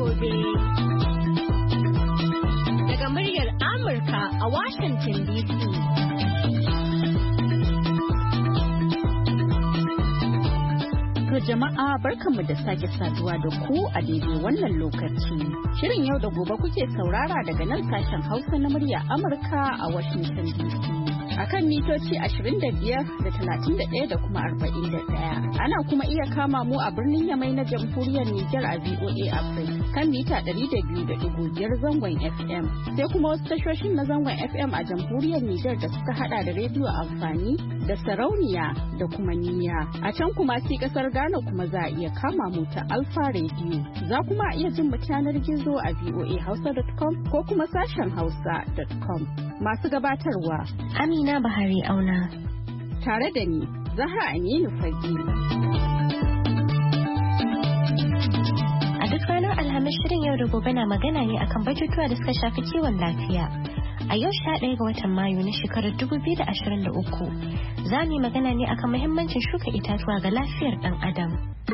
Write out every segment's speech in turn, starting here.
gobe. Daga muryar Amurka a Washington DC. To jama'a barkanmu da sake saduwa da ku a daidai wannan lokaci. Shirin yau da gobe kuke saurara daga nan sashen Hausa na murya Amurka a Washington DC. Akan mitoci 25 da 31 da kuma 41. Ana kuma iya kama mu a birnin Yamai na Jamhuriyar Nijar a VOA Africa kan mita 200.5 zangon FM. Sai kuma wasu tashoshin na zangon FM a Jamhuriyar Nijar da suka hada da rediyo amfani da sarauniya da kuma niyya. A can kuma sai kasar Ghana kuma za a iya kama mu ta Alpha Radio. Za kuma iya jin mu yanar gizo a voahausa.com ko kuma sashen hausa.com. Masu gabatarwa Amina Bahari Auna tare da ni Zahra Aminu Fage. A duk ranar Alhamis shirin yau da gobe na magana ne akan batutuwa da suka shafi kiwon lafiya. A yau 11 ga watan Mayu na shekarar 2023 za mu yi magana ne akan muhimmancin shuka itatuwa ga lafiyar ɗan adam.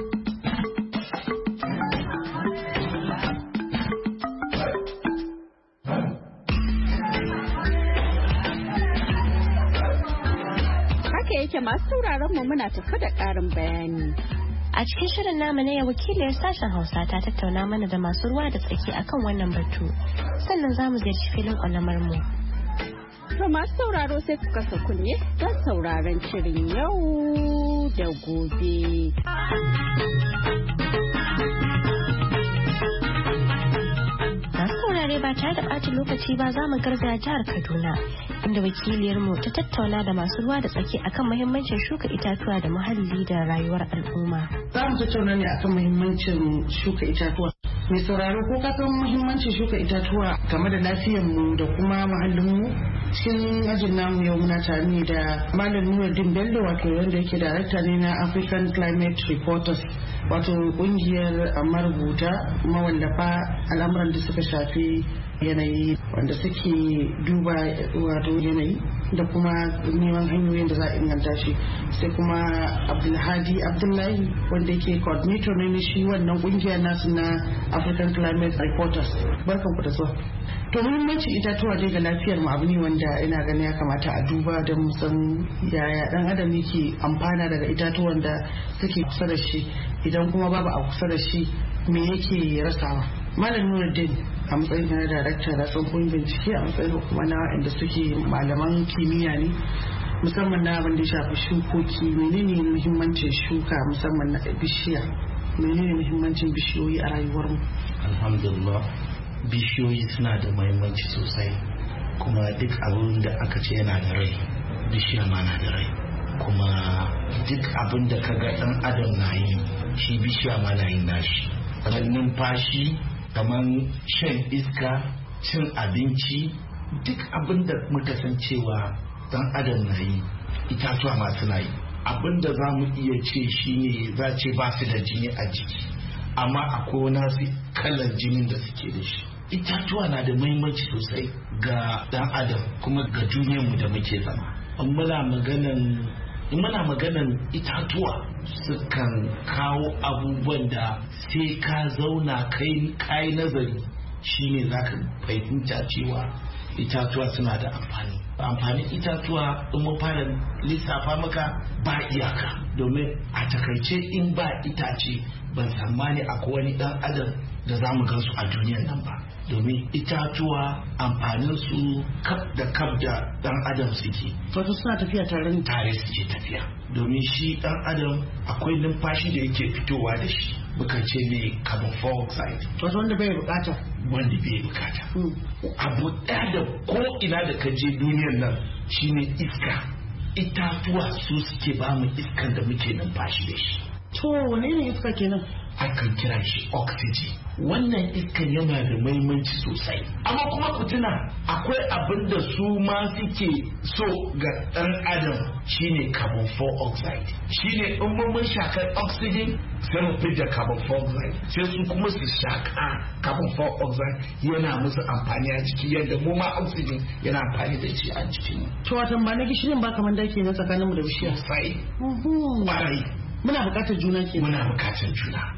Yake masu sauraron mu muna tafi da ƙarin bayani. A cikin shirin namu na yau wakiliyar sashen Hausa ta tattauna mana da masu ruwa da tsaki akan wannan batu. Sannan za mu ziyarci filin ƙwalamar mu. To masu sauraro sai ku kasa kunne don sauraron shirin yau da gobe. Ba tare da ɓata lokaci ba za mu garzaya jihar Kaduna inda wakiliyarmu ta tattauna da masu ruwa da tsaki akan muhimmancin shuka itatuwa da muhalli da rayuwar al'umma. Za mu tattauna ne akan muhimmancin shuka itatuwa. Mai sauraro ko ka san muhimmancin shuka itatuwa game da lafiyarmu da kuma muhallinmu? Cikin ajin namu yau muna tare ne da Malam Nuruddin Bello wato wanda yake darakta ne na African Climate Reporters wato kungiyar marubuta mawallafa al'amuran da suka shafi yanayi wanda suke duba wato yanayi da kuma neman hanyoyin da za a inganta shi. Sai kuma Abdulhadi Abdullahi wanda yake coordinator ne shi wannan kungiyar nasu na African Climate Reporters. Barkan ku da zuwa. To muhimmancin itatuwa dai ga lafiyar mu abu ne wanda ina ganin ya kamata a duba don mu san yaya dan adam yake amfana daga itatuwan da suke kusa da shi, idan kuma babu a kusa da shi me yake rasawa. Malam Nuruddin a matsayin na darakta da tsohon bincike a matsayin kuma na inda suke malaman kimiyya ne musamman na abin da ya shafi shukoki, menene muhimmancin shuka musamman na bishiya, menene muhimmancin bishiyoyi a rayuwar mu? Alhamdulillah, bishiyoyi suna da muhimmanci sosai, kuma duk abin da aka ce yana da rai bishiya ma na da rai, kuma duk abin da kaga dan adam na yi shi bishiya ma na yin nashi, kamar numfashi, kamar shan iska, cin abinci, duk abin da muka san cewa dan adam na yi itatuwa ma suna yi. Abin da za mu iya ce shine za ce ba su da jini a jiki, amma akwai nasu kalar jinin da suke da shi. Itatuwa na da muhimmanci sosai ga dan adam kuma ga duniyarmu da muke zama. Muna maganan itatuwa sukan kawo abubuwan da sai ka zauna kai nazari shine zaka fahimta cewa itatuwa suna da amfanin itatuwa in mun fara lissafa maka ba iyaka, domin a takaice in ba itace ban tsammani akwai wani dan adam da za mu gansu a duniyan nan ba, domin itatuwa amfanin su kaf da dan adam suke. Wato suna tafiya tare suke tafiya, domin shi dan adam akwai numfashi da yake fitowa da shi, mukan ce ne carbon dioxide, wato wanda bai bukata. Abu ɗaya da ko ina da ka je duniyar nan shine iska. Itatuwa su suke ba mu iskan da muke numfashi da shi. To wane ne iska kenan? Akan kira shi oxygen. Wannan iskan yana da muhimmanci sosai, amma kuma ku tuna akwai abin da su ma suke so ga ɗan adam shine carbon dioxide. Shine in mun shakar oxygen sai mu fitar carbon dioxide, sai su kuma su shaka carbon dioxide yana musu amfani a jiki yadda mu ma oxygen yana amfani da shi a jikin. To watan ba na gishirin ba kamar da ke na tsakaninmu da bishiya. Sai. Ƙwarai. Muna buƙatar juna ke. Muna buƙatar juna.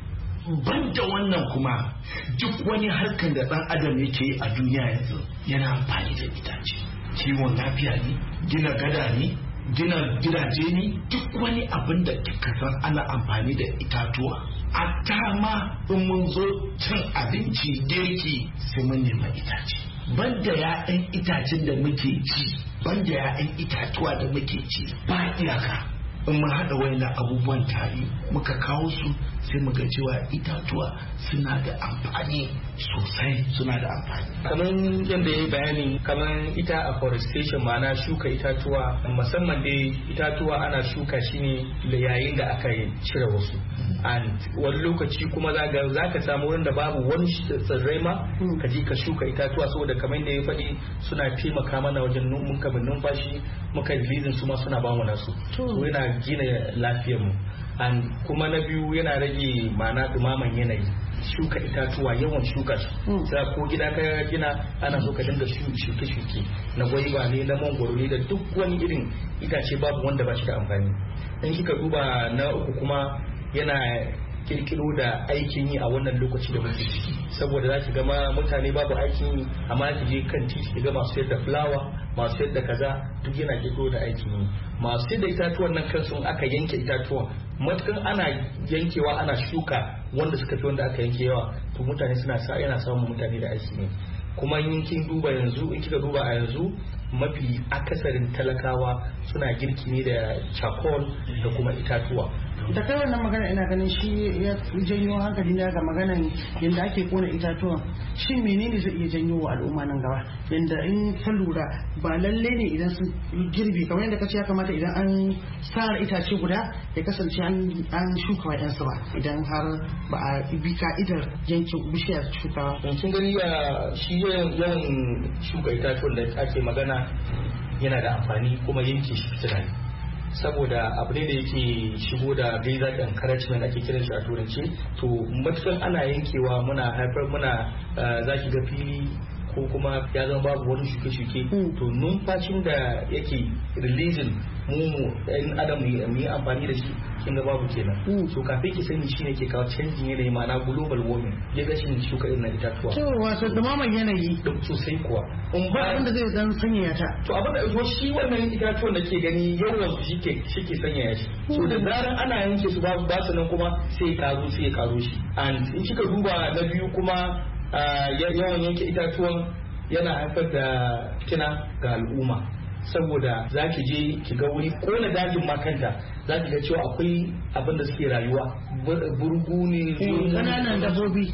banda wannan kuma duk wani harkar da ɗan adam yake a duniya yanzu yana amfani da itace. Kiwon lafiya ne, gina gada ne, gina gidaje ne, duk wani abin da kika san ana amfani da itatuwa. A dama in mun zo cin abinci girki sai mun nema itace. Banda ya'yan itacen da muke ci, banda ya'yan itatuwa da muke ci ba iyaka. In mun haɗa wayannan abubuwan tare muka kawo su sai muga cewa itatuwa suna da amfani sosai, suna da amfani. Kamar yadda ya yi bayani, kamar ita afforestation ma'ana shuka itatuwa, musamman dai itatuwa ana shuka shi ne da yayin da aka cire wasu. And wani lokaci kuma za ka samu wurin da babu wani tsirrai ma ka je ka shuka itatuwa, saboda kamar yadda ya faɗi suna taimaka mana wajen muka numfashi, muka releasing su ma suna bamu nasu. Yana gina lafiyar mu. And kuma na biyu yana rage ma'ana dumaman yanayi. Shuka itatuwa, yawan shuka su sai ko gida ka gina ana so ka dinga shuke-shuke na gwaiba ne, na mangwaro ne, da duk wani irin itace babu wanda ba shi da amfani. In kika duba na uku kuma yana kirkiro da aikin yi a wannan lokaci da muke ciki, saboda za ki ga mutane babu aikin yi, amma ki je kan titi ga masu sayar da fulawa, masu sayar da kaza, duk yana kirkiro da aikin yi. Masu sayar da itatuwan nan kansu aka yanke itatuwan, matukan ana yankewa ana shuka wanda suka fi wanda aka yanke yawa, to mutane yana samun mutane da aiki ne. Kuma in kika duba a yanzu mafi akasarin talakawa suna girki ne da charcoal da kuma itatuwa. Da kai wannan magana ina ganin shi ya janyo hankali na ga maganan yadda ake kona itatuwa. Shin menene zai iya janyo wa al'umma nan gaba? Yanda in ka lura ba lalle ne idan sun girbi kamar yadda kace ya kamata idan an sara itace guda ya kasance an shuka wa yansu ba, idan har ba a bi ka'idar yankin bishiyar shukawa. Kin gani shi yawan shuka itatuwan da ake magana yana da amfani, kuma yanke shi fitina ne, saboda abu ne da yake shigo da desert encouragement ake kiran shi a turanci. To matukan ana yankewa muna zaki ga fili ko kuma ya zama babu wani shuke-shuke, to numfashin da yake releasing mu ɗan adam mu yi amfani da shi kin ga babu kenan. So kafin ki sani shine ke kawo canjin yanayi, ma'ana global warming, ya ga shi shuka irin itatuwa. To wato dumaman yanayi sosai kuwa. In ba abin da zai dan sanya ta. To abin da shi wannan itatuwan da ke gani yawan su shike sanya shi. So da zaran ana yanke su ba su nan kuma sai ya karo shi. And in kika duba na biyu kuma yawan yanke itatuwan yana haifar da fitina ga al'umma, saboda za ki je ki ga wuri kona dajin makanta, za ki ga cewa akwai abin da suke rayuwa, burgu ne, kananan dabbobi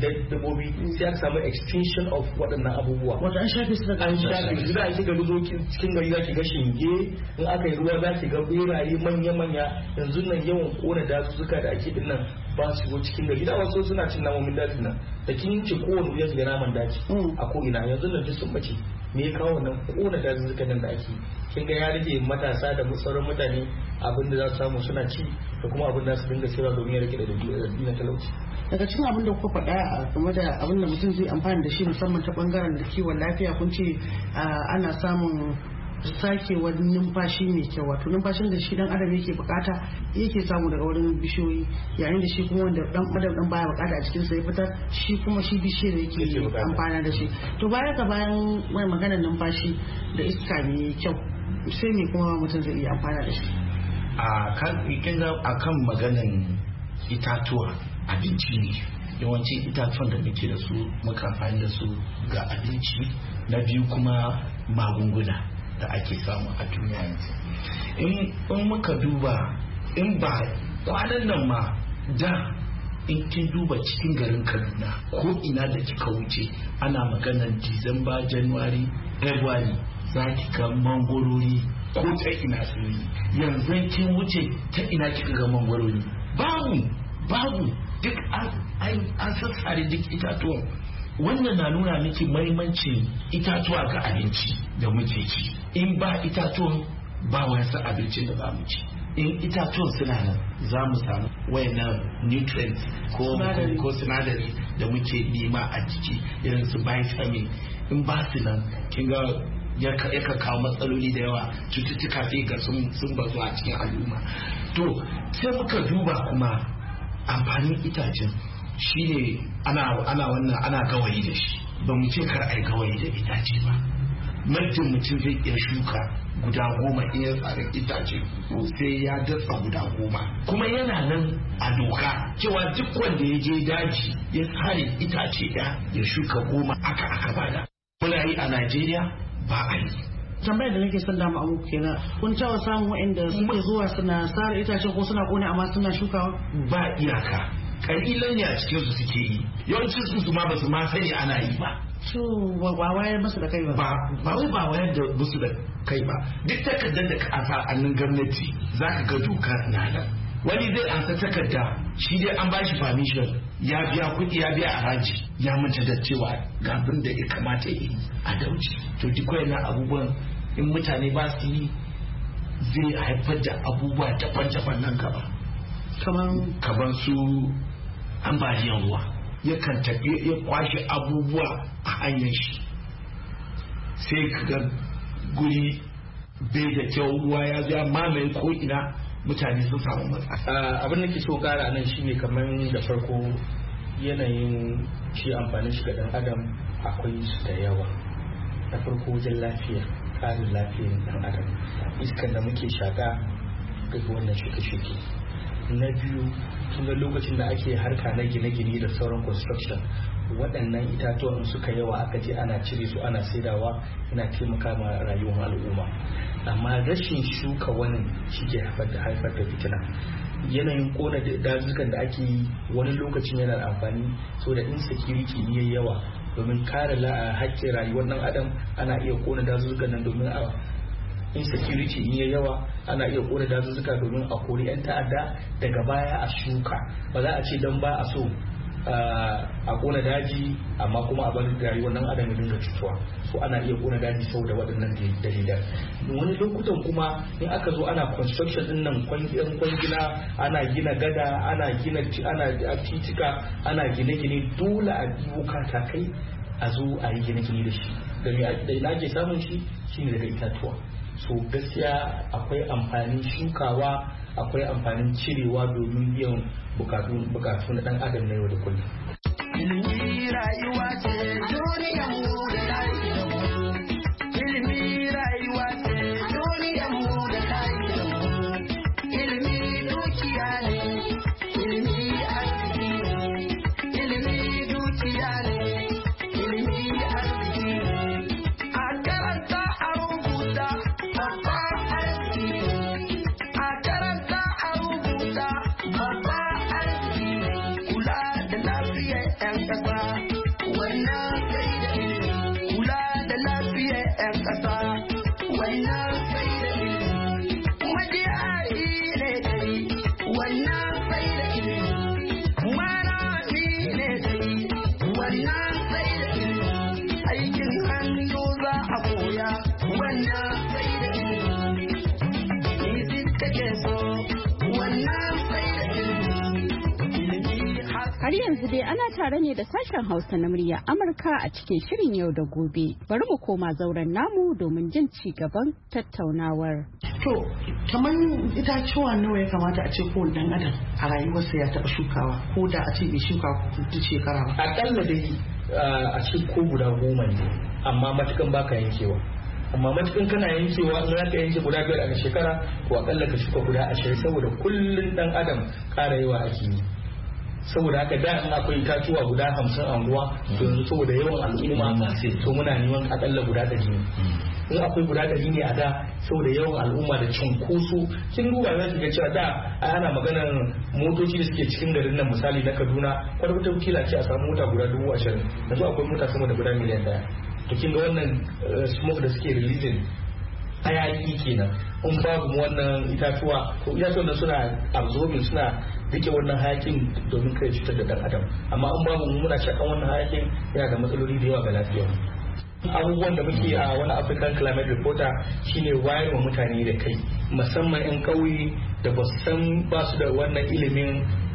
sai aka samu extinction of waɗannan abubuwa. Wata an shafe su da an shafe su, za ki ga zo cikin gari za ki ga shinge, in aka yi ruwa za ki ga beraye manya-manya. Yanzu nan yawan kona dazuzzuka da ake dinnan ba su go cikin gari, da wasu suna cin namomin dajin nan, da kin ce kowane wuri ga naman daji a ko ina, yanzu nan duk sun bace. Me ya kawo wannan kona dazuzzuka nan da ake? Kin ga ya rage matasa da sauran mutane abin da za su samu suna ci, da kuma abin da su dinga sayarwa domin ya rage da dina talauci. Daga cikin abin da kuka faɗa game da abin da mutum zai amfani da shi musamman ta bangaren da kiwon lafiya, kun ce ana samun sakewar numfashi mai kyau, wato numfashin da shi dan adam yake bukata yake samu daga wurin bishiyoyi, yayin da shi kuma wanda dan adam baya bukata a cikin sa ya fitar, shi kuma shi bishiyar yake amfana da shi. To bayan mai maganar numfashi da iska mai kyau, sai ne kuma mutum zai iya amfana da shi? A kan maganan itatuwa, abinci ne. Yawanci itatuwan da muke da su muka amfani da su ga abinci. Na biyu kuma magunguna da ake samu a duniya yanzu. In muka duba, in ba kwanan nan ma da in kin duba cikin garin Kaduna ko ina da kika wuce ana maganar Disamba, January, February, za ki ga mangorori ko ta ina sun yi. Yanzu kin wuce ta ina kika ga mangorori? Babu duk an sassare duk itatuwan. Wannan na nuna miki mahimmancin itatuwa ga abinci da muke ci. In ba itatuwan ba wasu abincin da za mu ci. In itatuwan suna nan za mu samu wayannan nutrients ko sinadari da muke nema a jiki, irin su vitamin. In ba su nan kin ga yaka kawo matsaloli da yawa, cututtuka sai ga sun bazu a cikin al'umma. To sai muka duba kuma amfanin itacen. shine ana gawayi da shi. Ba mu ce kar ai gawayi da itace ba. Mutum zai iya shuka guda 10 in ya tsara itace sai ya datsa guda 10. Kuma yana nan a doka cewa duk wanda ya je daji ya tsare itace ya shuka 10 aka bada. Muna yi a Najeriya ba a yi. Tambayar da nake son dama abu kenan, kun taɓa samun waɗanda suke zuwa suna tsara itace ko suna kone amma suna shukawa? Ba iyaka, kalilan ne a cikin su suke yi, yawancin su ma ba su ma sani ana yi ba. So ba wayar musu da kai ba? Ba wayar da musu da kai ba. Duk takardar da ka asa annin gwamnati za ka ga doka na nan. Wani zai ansa takarda shi dai an bashi permission ya biya kuɗi ya biya haraji ya manta da cewa ga abin da ya kamata yi a dauci. To duk wayannan abubuwan in mutane ba su yi zai haifar da abubuwa daban-daban nan gaba. Kamar su ambaliyar ruwa yakan tafi ya kwashe abubuwa a hanyar shi sai ka ga guri bai da kyau, ruwa ya zo mamaye ko ina, mutane sun samu matsala. Abin da ke so kara nan shine kamar da farko yanayin shi amfanin shi ga dan adam akwai su da yawa. Na farko wajen lafiya, ƙarin lafiyar dan adam, iskan da muke shaka ga wannan shuke-shuke. Na biyu, tun da lokacin da ake harka na gine-gine da sauran construction, waɗannan itatuwan suka yawa aka je ana cire su ana saidawa, yana taimaka ma rayuwar al'umma. Amma rashin shuka wani shi ke haifar da fitina. Yanayin kona dazukan da ake yi wani lokacin yana da amfani, so da insecurity ne yawa, domin kare haƙƙin rayuwar ɗan adam ana iya kona dazukan nan domin a insecurity in yayi yawa, ana iya kona dazuzzuka domin a kori 'yan ta'adda daga baya a shuka. Ba za a ce don ba a so a kona daji amma kuma a bari rayuwar nan adam ya dinga cutuwa. So ana iya kona daji saboda waɗannan dalilan. Wani lokutan kuma in aka zo ana construction din nan kwangila, ana gina gada, ana titika, ana gine-gine, dole a biyo katakai a zo a yi gine-gine da shi. Da ina ke samun shi shine daga itatuwa. So gaskiya akwai amfanin shukawa, akwai amfanin cirewa domin biyan bukatu na dan adam na yau da kullum. Ilimi rayuwa ce, duniyar mu da lafiyar mu. Ilimi rayuwa ce, duniyar mu da lafiyar mu. Ilimi dukiya ne, ilimi arziki ne. Ilimi dukiya ne, ilimi arziki ne. A karanta a rubuta. Har yanzu dai ana tare ne da sashen Hausa na murya Amurka a cikin shirin yau da gobe. Bari mu koma zauren namu domin jin ci gaban tattaunawar. To, kamar itacuwa nawa ya kamata a ce kowane dan adam a rayuwarsa ya taɓa shukawa, ko da a ce bai shuka duk shekara ba? Akalla dai a ce ko guda 10 ne, amma matukan baka yankewa. Amma matukan kana yankewa in zaka yanke guda 5 a shekara, to akalla ka shuka guda 20, saboda kullun dan adam ƙara yawa ake yi. Saboda haka da in akwai itatuwa guda 50 a unguwa, yanzu saboda yawan al'umma to muna neman akalla guda 100 ne. In akwai guda 100 ne a da, saboda yawan al'umma da cunkoso, kin duba za ki ga cewa da ana maganar motoci da suke cikin garin nan, misali na Kaduna, kwata kila ce a samu mota guda 20,000, yanzu akwai mota sama da guda miliyan 1. To kin ga wannan smoke da suke releasing hayaki kenan. In babu wannan itatuwa, to itatuwan suna absorbing, suna rike wannan hayakin domin kai cutar da dan adam. Amma in babu muna shakan wannan hayakin, yana da matsaloli da yawa ga lafiya. Abubuwan da muke a wani African Climate Reporter shine wayar wa mutane da kai, musamman 'yan ƙauye da ba su da wannan ilimin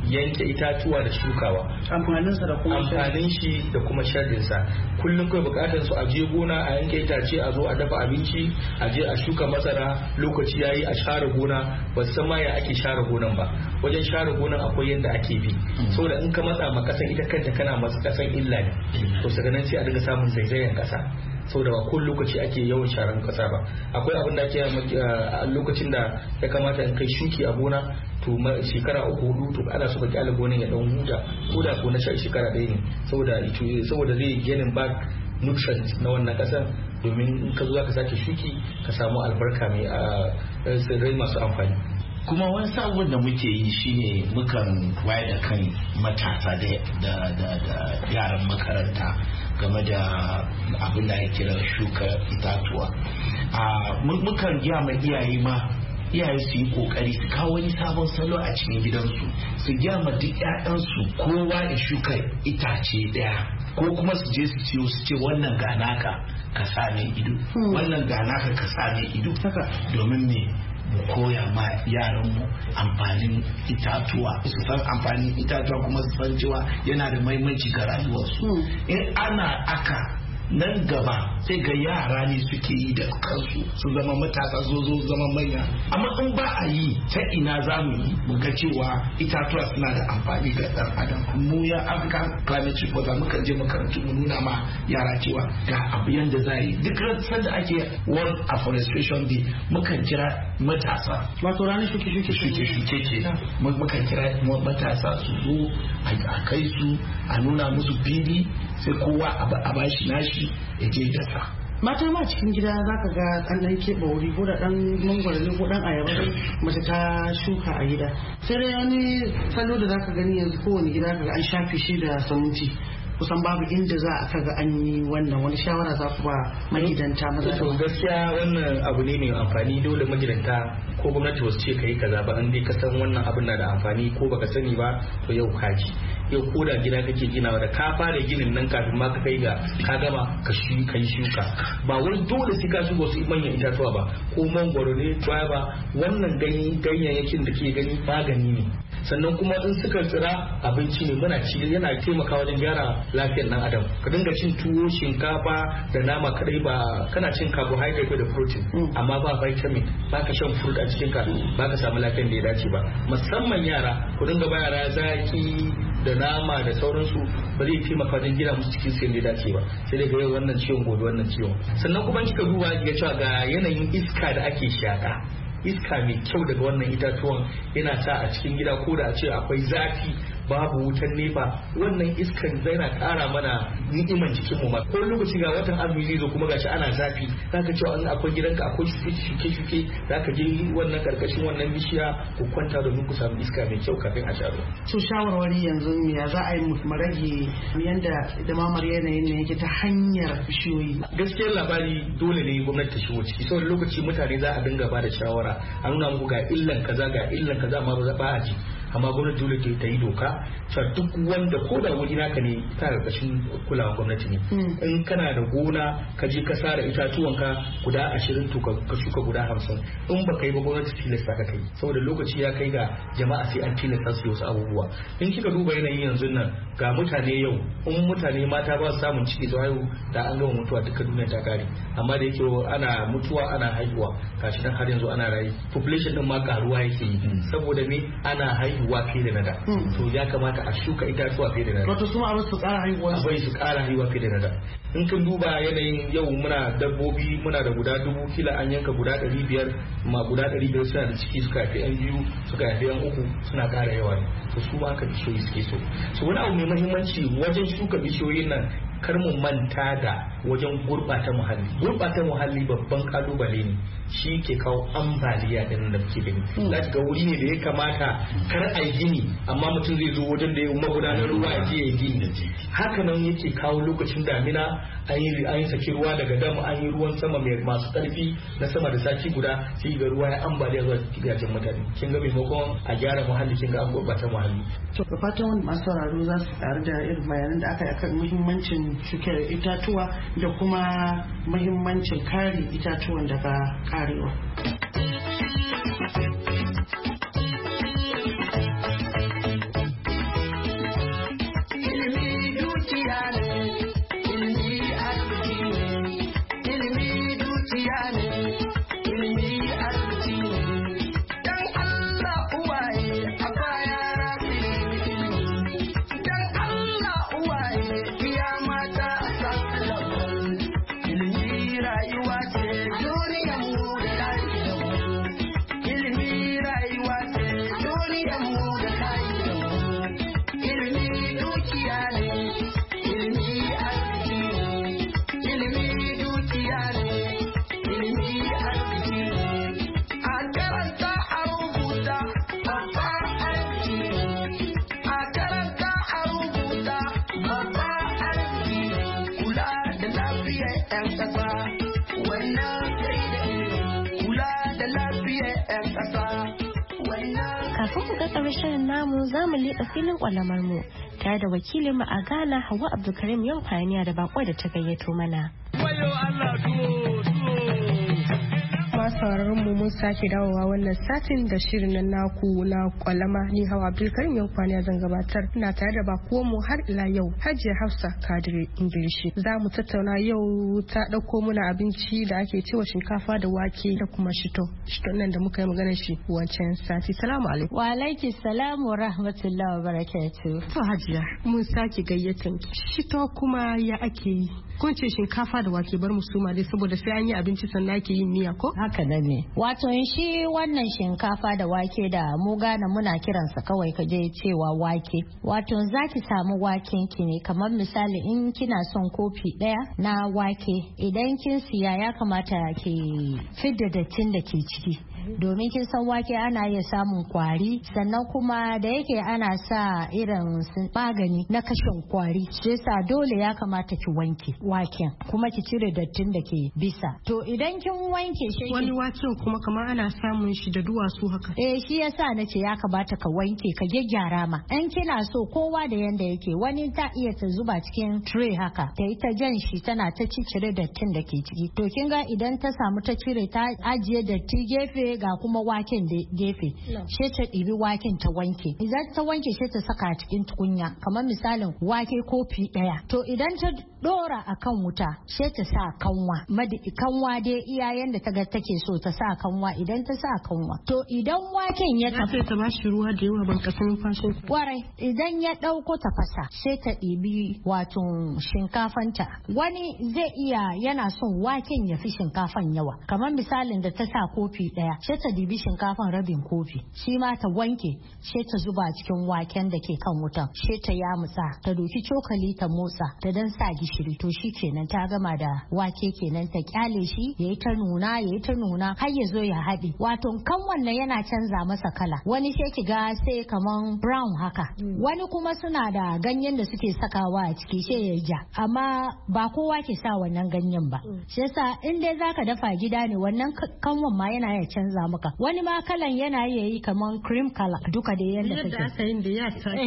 yanke itatuwa da shukawa, amfanin shi da kuma sharrinsa. Kullum kai bukatar su a je gona a yanke itace a zo a dafa abinci, a je a shuka masara, lokaci yayi a share gona, ba san ma ya ake share gonan ba. Wajen share gonan akwai yadda ake bi, saboda in ka matsa ma kasan ita kanta kana masa kasan illa ne, to daga nan sai a dinga samun zaizayen kasa. saboda ba kowane lokaci ake yawan sharan kasa ba. Akwai abin da ake a lokacin da ya kamata in kai shuki a gona, to shekara 3-4 to ana so ka kyale gonan ya dan huta, ko da ko na shekara ɗaya ne, saboda zai ganin back nutrients na wannan kasar, domin in ka zo ka sake shuki ka samu albarka mai tsirrai masu amfani. Kuma wani sabon da muke yi shine mukan wayar da kan matasa da yaran makaranta game da abin da ya kira shuka itatuwa. Mukan gya ma iyaye su yi kokari su kawo wani sabon salo a cikin gidansu, su gya ma duk 'ya'yansu kowa ya shuka itace daya, ko kuma su je su ciyo su ce wannan ga naka ka sa ne ido, wannan ga naka ka sa ne ido, domin me mu koya ma yaranmu amfanin itatuwa, su san amfanin itatuwa kuma su san cewa yana da muhimmanci ga rayuwarsu. In ana aka nan gaba sai ga yara ne suke yi da kansu su zama matasa zo zama manya, amma in ba a yi ta ina za mu yi mu ga cewa itatuwa suna da amfani ga dan adam. Mu ya African Climate Report muka je makarantu mu nuna ma yara cewa ga abu yanda za yi. Duk sanda ake World Afforestation Day mukan kira matasa, wato ranar shuke ce, mukan kira matasa su zo a kai su a nuna musu fili, sai kowa a bashi nashi ya je dasa. Mata ma cikin gida za ka ga an ɗan keɓe wuri ko da ɗan mangwaro ne ko ɗan ayaba dai mace ta shuka a gida. Sai dai wani salo da za ka gani yanzu kowane gida ka ga an shafe shi da samunti, kusan babu inda za a kaga an yi wannan. Wani shawara za ku ba magidanta maza? To gaskiya wannan abu ne mai amfani, dole magidanta ko gwamnati wasu ce ka yi kaza ba, an dai ka san wannan abin na da amfani, ko baka sani ba to yau kaji. Yau ko da gida kake ginawa da ka fara ginin nan kafin ma ka kai ga ka gama ka yi shuka, ba wai dole sai ka shuka wasu manyan itatuwa ba, ko mangwaro ne ba, wannan ganyayyakin da ke gani magani ne, sannan kuma in suka tsira abinci ne muna ci, yana taimaka wajen gyara lafiyar dan adam. Ka dinga cin tuwo, shinkafa da nama kadai, ba kana cin carbohydrate da protein amma ba vitamin, ba ka shan fruit a cikin ka, ba ka samu lafiyar da ya dace ba. Musamman yara, ku dinga ba yara zaki da nama da sauransu, ba zai taimaka wajen gina musu cikin sai da ya dace ba, sai daga yau wannan ciwon gobe wannan ciwon. Sannan kuma kika duba ga cewa ga yanayin iska da ake shaka, iska mai kyau daga wannan itatuwan yana sa a cikin gida, ko da a ce akwai zafi babu wutan nefa, wannan iskan zai na kara mana ni'iman jikin mu ma. Ko lokaci ga watan azumi zai zo kuma gashi ana zafi, zaka cewa in akwai gidanka akwai shuke zaka je wannan karkashin wannan bishiya ku kwanta domin ku samu iska mai kyau kafin a sha ruwa. To shawarwari yanzu ya za a yi mu rage yanda dumamar yanayin ne yake ta hanyar bishiyoyi? Gaskiyar labari dole ne gwamnati ta shigo ciki, saboda lokaci mutane za a dinga ba da shawara, a nuna muku ga illan kaza amma ba a ji. Amma gwamnati dole ta yi doka cewa duk wanda ko da wuri naka ne ta karkashin kulawar gwamnati ne. In kana da gona ka je ka sare itatuwan ka guda 20 to ka shuka guda 50, in baka yi ba gwamnati tilasta ka kai, saboda lokaci ya kai ga jama'a sai an tilasta su wasu abubuwa. In kika duba yanayin yanzu nan ga mutane yau, in mutane mata ba su samun ciki su haihu da an gama mutuwa duka duniya ta kare, amma da yake ana mutuwa ana haihuwa gashi nan har yanzu ana rayu, population din ma karuwa yake yi, saboda me ana haihuwa fiye da nada. To ya kamata a shuka itatuwa fiye da nada, wato su abin su kara haihuwa, abai su kara haihuwa fiye da nada. In kin duba yanayin yau muna dabbobi, muna da guda 1000, kila an yanka guda 500, ma guda 500 suna da ciki, suka haifi yan 2, suka haifi yan 3, suna kara yawa ne. To su ma haka bishiyoyi suke so wani abu mai muhimmanci wajen shuka bishiyoyin nan, kar mu manta da wajen gurɓata muhalli babban kalubale ne, shi ke kawo ambaliya da nan da muke gani. Za ga wuri ne da ya kamata kar a gini, amma mutum zai zo wajen da ya magudanar ruwa ya je ya gini. Haka nan yake kawo lokacin damina an yi saki ruwa daga dam, an yi ruwan sama mai masu ƙarfi na sama da sati guda, sai ga ruwa ya ambaliya zuwa gidajen mutane. Kin ga maimakon a gyara muhalli, kin ga an gurɓata muhalli. To da fatan wani masu sauraro za su tsari da irin bayanan da aka yi akan muhimmancin shuke itatuwa da kuma muhimmancin kare itatuwan daga karewa. 'yan ƙasa. Wannan sai da ilimi kula da lafiyar 'yan ƙasa. Kafin mu ga ƙarshen namu za mu leƙa filin ƙwalamar mu tare da wakilin mu a Ghana Hauwa Abdulkarim yan Pioneer da bakwai da ta gayyato mana. Sauraron mu mun sake dawowa wannan satin da shirin nan naku na kwalama ni Hawa Abdulkarim yau kwana zan gabatar ina tare da bakuwar mu har ila yau Hajiya Hafsa Kadiri Ingilishi. Za mu tattauna yau ta dauko muna abinci da ake cewa shinkafa da wake da kuma shito nan da muka yi maganar shi wancan sati. Salamu alaikum. Wa alaiki salamu wa rahmatullahi wa barakatuh. To Hajiya mun sake gayyatan shito kuma ya ake yi kun ce shinkafa da wake bar mu suma dai saboda sai an yi abinci sannan ake yin miya ko haka da ne. Wato shi wannan shinkafa da wake da mu Ghana muna kiransa kawai ka je cewa wake. Wato zaki samu waken ki ne kamar misali in kina son kofi daya na wake idan kin siya ya kamata ki fidda dattin da ke ciki. Domin kin san wake ana iya samun kwari sannan kuma da yake ana sa irin magani na kashin kwari sai sa dole ya kamata ki wanke waken kuma ki cire dattin da ke bisa. To idan kin wanke shi wani waken kuma kamar ana samun shi da duwatsu haka. Shi yasa nace ya kamata ka wanke ka gyaggyara ma. In kina so kowa da yanda yake wani ta iya ta zuba cikin tray haka ta yi ta jan shi tana ta cire dattin da ke ciki. To kin ga idan ta samu ta cire ta ajiye datti gefe ga kuma waken da gefe sai ta ɗibi waken ta wanke idan ta wanke sai ta saka cikin tukunya kamar misalin wake kofi ɗaya to idan ta dora akan wuta sai ta sa kanwa dai iyayen da ta ga take so ta sa kanwa idan ta sa kanwa to idan waken ya tafi ta bashi ruwa da yawa ban kasan fashin kwarai idan ya ɗauko tafasa sai ta ɗibi wato shinkafanta wani zai iya yana son waken ya fi shinkafan yawa kamar misalin da ta sa kofi ɗaya sai ta dibi shinkafan rabin kofi shi ma ta wanke sai ta zuba cikin waken da ke kan wutan sai ta yamutsa ta doki cokali ta motsa ta dan sa gishiri to shi kenan ta gama da wake kenan ta kyale shi yayi ta nuna har ya zo ya haɗe wato kan wannan yana canza masa kala wani sai ki ga sai kaman brown haka wani kuma suna da ganyen da suke sakawa a ciki sai ya ja amma ba kowa ke sa wannan ganyen ba shi yasa in dai zaka dafa gida ne wannan kanwan ma yana ya canza maka wani ma kalan yana yi kaman cream color duka da yanda kake aka yin da ya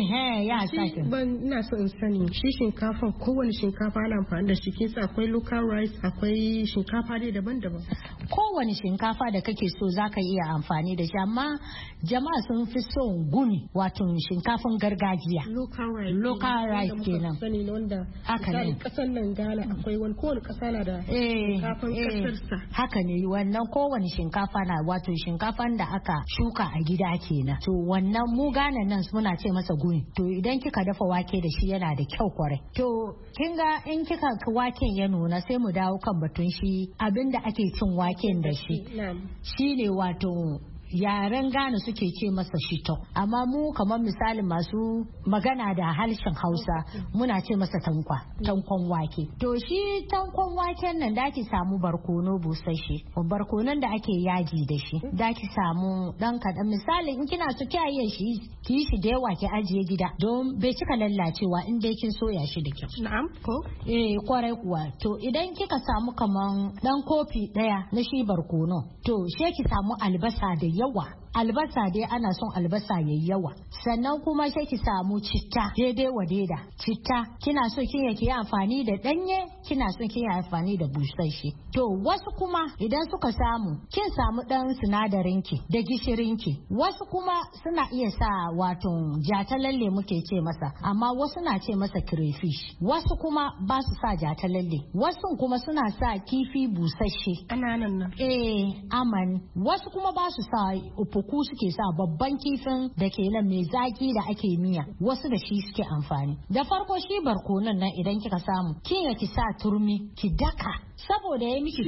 sake ban ina so in sani shi shinkafan kowane shinkafa ana amfani da shi kinsa akwai local rice akwai shinkafa dai daban-daban kowane shinkafa da kake so zaka iya amfani da shi amma jama'a sun fi son guni wato shinkafan gargajiya local rice kenan sani wanda haka ne kasan nan Ghana akwai wani kowane kasa na da shinkafan kasarsa haka ne wannan kowane shinkafa na wato shinkafan da aka shuka a gida kenan to wannan mu Ghana nan muna ce masa guni to idan kika dafa wake da shi yana da kyau kwarai to kin ga in kika waken ya nuna sai mu dawo kan batun shi abinda ake cin waken da shi shine wato yaren Ghana suke ce masa shito amma mu kamar misali masu magana da harshen Hausa muna ce masa tankon wake to shi tankon waken nan da ki samu barkono busasshe barkonon da ake yaji da shi da ki samu dan kadan misali in kina so kiyaye shi ki shi da yawa ki ajiye gida don bai cika lallacewa in dai kin soya shi da kyau na'am ko kwarai kuwa to idan kika samu kaman dan kofi daya na shi barkono to sai ki samu albasa da yawa albasa dai ana son albasa yayi yawa sannan kuma sai ki samu citta daidai wa daida citta kina so kin yi amfani da danye kina so kin yi amfani da busasshe to wasu kuma idan suka samu kin samu dan sinadarin ki da gishirin ki wasu kuma suna iya sa wato jatalalle muke ce masa amma wasu na ce masa crayfish wasu kuma ba su sa jatalalle wasu kuma suna sa kifi busasshe ananan nan aman wasu kuma ba su sa ufuku suke sa babban kifin da ke nan mai zaki da ake miya wasu da shi suke amfani da farko shi barkonon nan idan kika samu kin ki sa turmi ki daka saboda yayi miki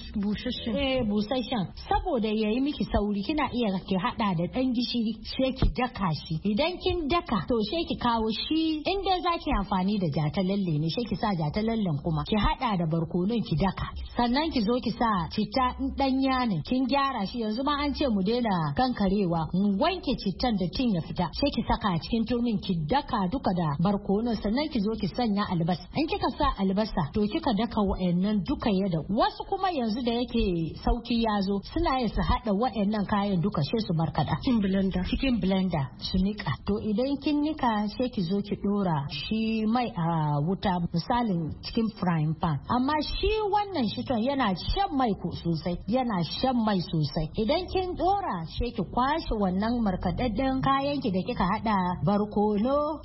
busasshen saboda yayi miki sauri kina iya ki hada da dan gishiri sai ki daka shi idan kin daka to sai ki kawo shi inda zaki amfani da jatalalle ne sai ki sa jatalallen kuma ki hada da barkonon ki daka sannan ki zo ki sa citta in danya ne kin gyara shi yanzu ma an ce mu daina kankarewa wanke cittan da tin ya fita sai ki saka a cikin turmin ki daka duka da barkono sannan ki zo ki sanya albasa in kika sa albasa to kika daka wa'annan duka yadda wasu kuma yanzu da yake sauki ya zo suna yin su hada wa'annan kayan duka sai su markada cikin blender su nika to idan kin nika sai ki zo ki dora shi mai a wuta misalin cikin frying pan amma shi wannan shiton yana shan mai sosai idan kin dora sai ki kwashe wannan markadadden kayan ki da kika hada barkono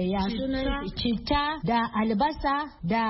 citta da albasa da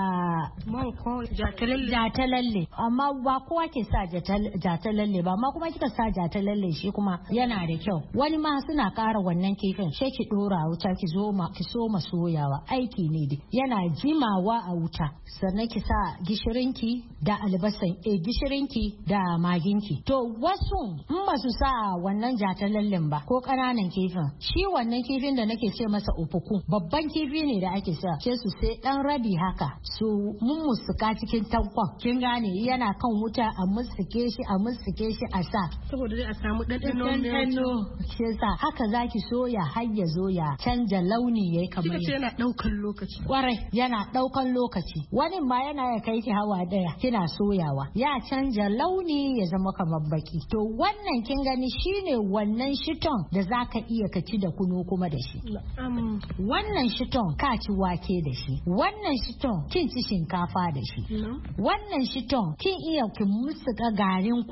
jatalalle amma ba kowa ke sa jatalalle ba amma kuma kika sa jatalalle shi kuma yana da kyau wani ma suna kara wannan kifin sai ki dora wuta ki soma soyawa aiki ne dai yana jimawa a wuta sannan ki sa gishirinki da albasan gishirinki da maginki to wasu in ba su sa wannan jatalallen ba ko ƙananan kifin shi wannan kifin da nake ce masa ufuku babban kifi ne da ake sa ce su sai dan rabi haka su mummusuka cikin tankon kin gane yana kan wuta a mussuke shi a sa saboda dai a samu ɗanɗano ce sa haka zaki soya har ya zo ya canja launi yayi kamar yana ɗaukan lokaci kwarai yana ɗaukan lokaci wani ma yana ya kai ki hawa daya kina soyawa ya canja launi ya zama kamar baki to wannan kin gani shine wannan shiton da zaka iya ka ci da kunu kuma da shi wannan shiton ka ci wake da shi wannan shiton kin ci shinkafa da shi wannan shiton kin iya ki musuka garin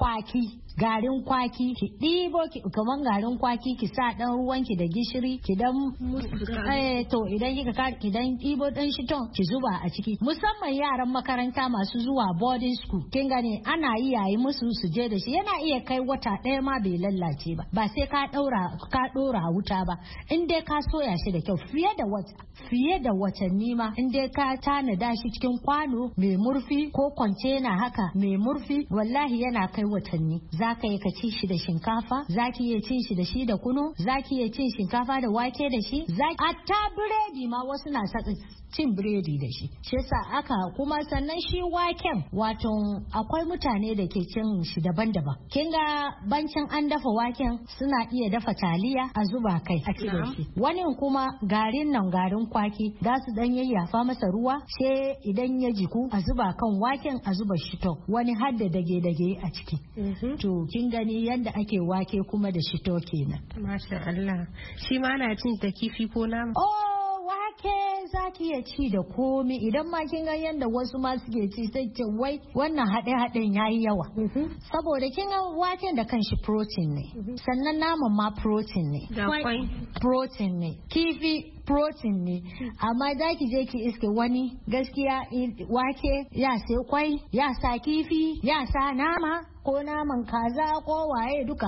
kwaki ki ɗibo kaman garin kwaki ki sa ɗan ruwanki da gishiri ki dan to idan ki dan ɗibo ɗan shiton ki zuba a ciki musamman yaran makaranta masu zuwa boarding school kin gane ana iya yi musu su je da shi yana iya kai wata ɗaya ma bai lallace ba sai ka ɗora wuta ba in dai ka soya shi da kyau fiye da watanni ma in dai ka tanada shi cikin kwano mai murfi ko kwantena haka mai murfi wallahi yana kai watanni za ka yi ka ci shi da shinkafa za ki iya cin shi da shi da kunu za ki iya cin shinkafa da wake da shi hatta biredi ma wasu na cin biredi da shi yasa aka kuma sannan shi waken wato akwai mutane da ke cin shi daban-daban kin ga bancin an dafa waken suna iya dafa taliya a zuba kai a cikin shi wani kuma garin kwaki za su dan yayyafa masa ruwa sai idan ya jiku a zuba kan waken a zuba shito wani har da dage-dage a ciki to kin gani yadda ake wake kuma da shito kenan masha Allah shi ma ana cin da kifi ko nama wake za ki iya ci da komi idan ma kin ga yanda wasu ma suke ci sai ce wai wannan haɗe-haɗen yayi yawa saboda kin ga waken da kanshi protein ne sannan naman ma protein ne protein ne kifi protein ne amma za ki je ki iske wani gaskiya wake ya sai kwai ya sa kifi ya sa nama ko naman kaza ko waye duka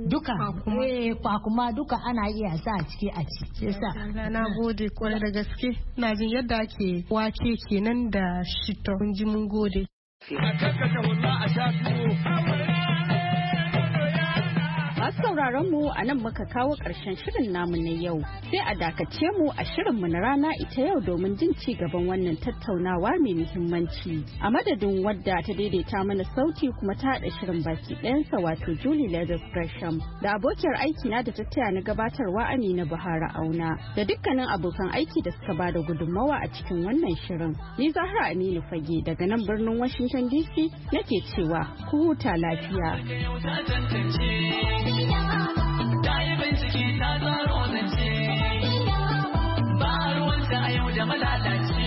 kwakuma duka ana iya sa a ciki a ci yasa na gode kwarai da gaske na jin yadda ake wake kenan da shito mun ji mun gode Masu sauraron mu a nan muka kawo ƙarshen shirin namu na yau. Sai a dakace mu a shirinmu na rana ita yau domin jin ci gaban wannan tattaunawa mai muhimmanci. A madadin wadda ta daidaita mana sauti kuma ta haɗa shirin baki ɗayansa wato Julie Leathers Gresham da abokiyar aiki na da ta taya na gabatarwa Amina Buhari Auna da dukkanin abokan aiki da suka bada gudunmawa a cikin wannan shirin. Ni Zahra Aminu Fage daga nan birnin Washington DC nake cewa ku huta lafiya. Ta yi bincike ta tsaro zance ba ruwanta a yau da malalaci